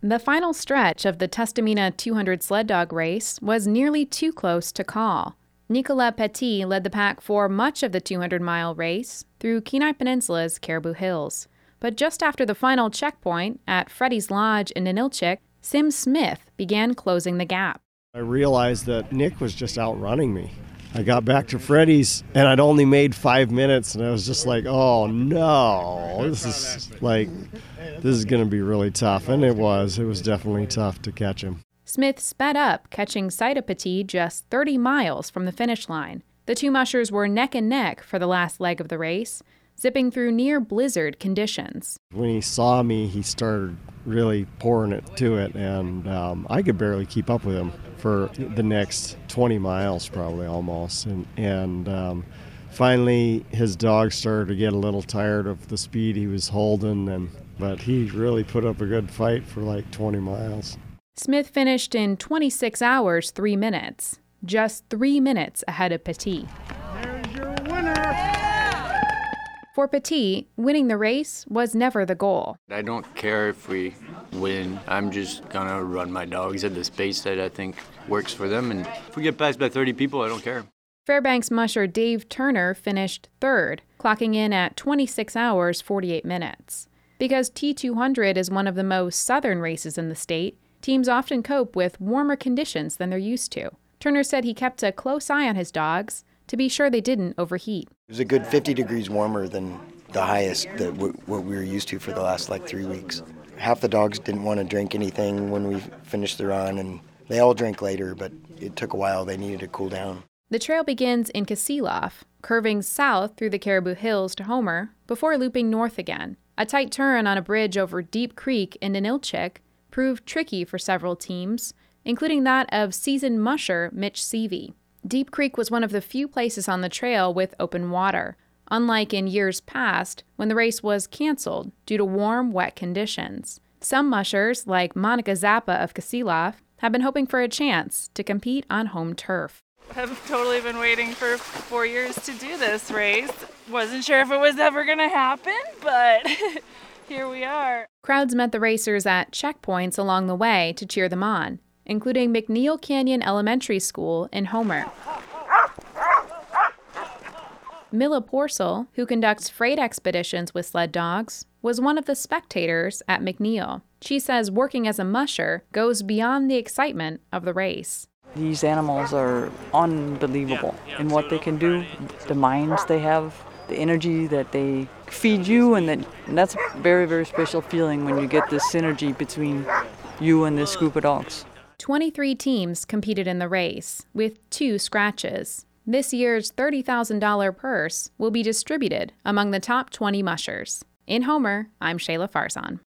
The final stretch of the Tustumena 200 sled dog race was nearly too close to call. Nicolas Petit led the pack for much of the 200-mile race through Kenai Peninsula's Caribou Hills. But just after the final checkpoint at Freddy's Lodge in Ninilchik, Sim Smith began closing the gap. I realized that Nick was just outrunning me. I got back to Freddy's, and I'd only made 5 minutes, and I was just like, oh no, this is going to be really tough. And it was definitely tough to catch him. Smith sped up, catching sight of Petit just 30 miles from the finish line. The two mushers were neck and neck for the last leg of the race, zipping through near blizzard conditions. When he saw me, he started really pouring it to it, and I could barely keep up with him for the next 20 miles probably almost. And finally, his dog started to get a little tired of the speed he was holding, but he really put up a good fight for like 20 miles. Smith finished in 26 hours, 3 minutes, just 3 minutes ahead of Petit. There's your winner! For Petit, winning the race was never the goal. I don't care if we win. I'm just going to run my dogs at the pace that I think works for them. And if we get passed by 30 people, I don't care. Fairbanks musher Dave Turner finished third, clocking in at 26 hours, 48 minutes. Because T200 is one of the most southern races in the state, teams often cope with warmer conditions than they're used to. Turner said he kept a close eye on his dogs to be sure they didn't overheat. It was a good 50 degrees warmer than the highest that what we were used to for the last 3 weeks. Half the dogs didn't want to drink anything when we finished the run, and they all drank later, but it took a while. They needed to cool down. The trail begins in Kasilof, curving south through the Caribou Hills to Homer, before looping north again. A tight turn on a bridge over Deep Creek in Ninilchik proved tricky for several teams, including that of seasoned musher Mitch Seavey. Deep Creek was one of the few places on the trail with open water, unlike in years past when the race was canceled due to warm, wet conditions. Some mushers, like Monica Zappa of Kasilof, have been hoping for a chance to compete on home turf. I've totally been waiting for 4 years to do this race. Wasn't sure if it was ever going to happen, but here we are. Crowds met the racers at checkpoints along the way to cheer them on, including McNeil Canyon Elementary School in Homer. Milla Porcel, who conducts freight expeditions with sled dogs, was one of the spectators at McNeil. She says working as a musher goes beyond the excitement of the race. These animals are unbelievable in what they can do, the minds they have, the energy that they feed you, and that's a very, very special feeling when you get this synergy between you and this group of dogs. 23 teams competed in the race, with 2 scratches. This year's $30,000 purse will be distributed among the top 20 mushers. In Homer, I'm Shayla Farzan.